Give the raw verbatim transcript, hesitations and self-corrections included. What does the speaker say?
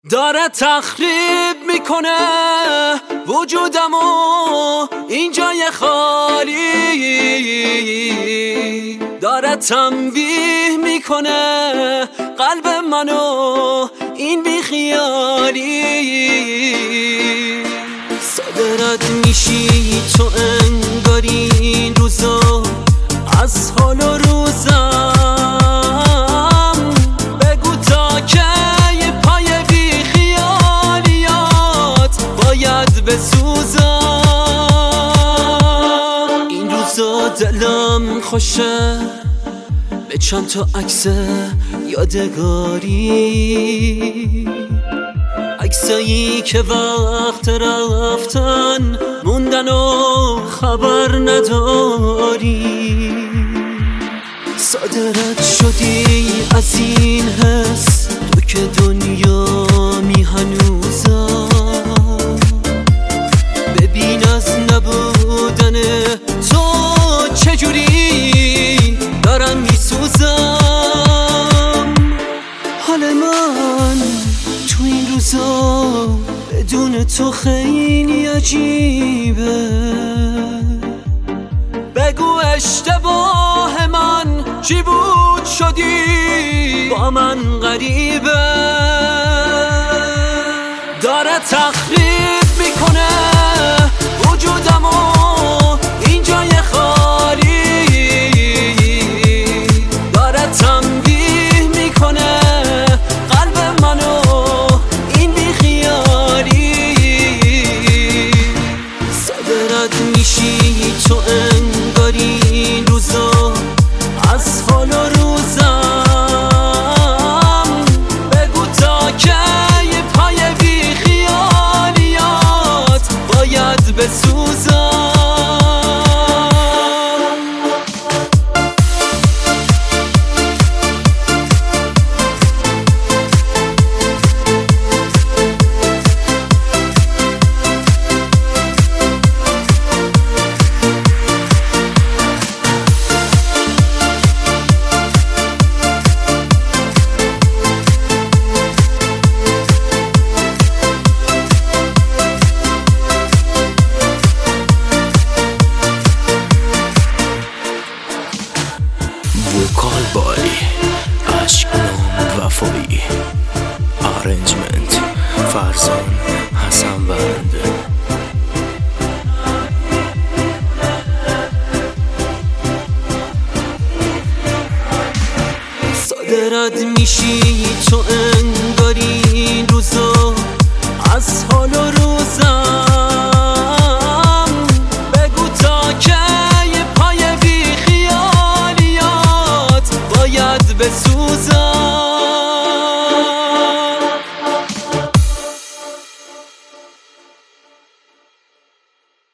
داره تخریب میکنه وجودمو این جای خالی، داره تنبیه میکنه قلب منو این بیخیالی. صادرت میشی تو انگاری این روزا از حال و روزم، بگو تا که پای بیخیالیات باید بسوزم. این روزا دلم خوشه به چند تا عکس یادگاری، عکسایی که وقت رفتن موندن و خبر نداری. صادرت شدی از این حس تو که دنیا می هنوزم، ببین از نبودن تو چجوری دارم می سوزم. حال من تو این روزا بدون تو خیلی عجیبه، بگو اشتباه من چی بود شدی با من غریبه. داره تخریب میکنه وجودمو این جای خالی، داره تنبیه میکنه قلب منو این بیخیالی. صادرت میشی تو انگاری این روزا از حال و روزم، بگو تا که پای بیخیالیات باید بسوزم. وکال بای عشق نام وفایی، آرنجمنت فرزان حسن بنده. صادرت میشی تو انگاری